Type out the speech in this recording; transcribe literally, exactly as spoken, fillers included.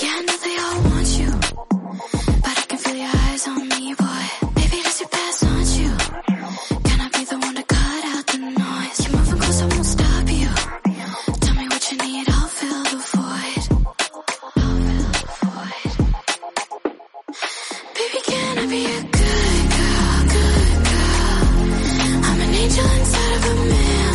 Yeah, I know they all want you, but I can feel your eyes on me, boy. Baby, that's your past, aren't you? Can I be the one to cut out the noise? You're moving close, I won't stop you. Tell me what you need, I'll fill the void. I'll fill the void. Baby, can I be a good girl, good girl? I'm an angel inside of a man.